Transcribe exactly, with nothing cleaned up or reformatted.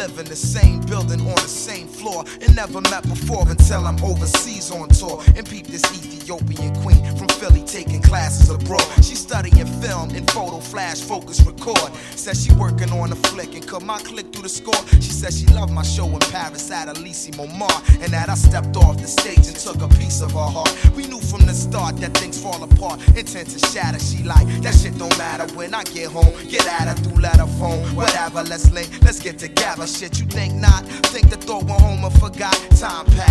live in the same building on the same floor and never met before until I'm overseas on tour and peep this Ethiopian queen from Philly taking classes abroad. She studying film and photo flash focus record. Says she working on a flick and cut my click through the score. She says she loved my show in Paris at Elysee Montmartre and that I stepped off the stage and took a piece of her heart. We knew from the start that things fall apart, intent to shatter. She like, that shit don't matter when I get home. Get at her through letter phone, whatever, let's link, let's get together. Shit, you think not? Think the thought went home and forgot. Time passed.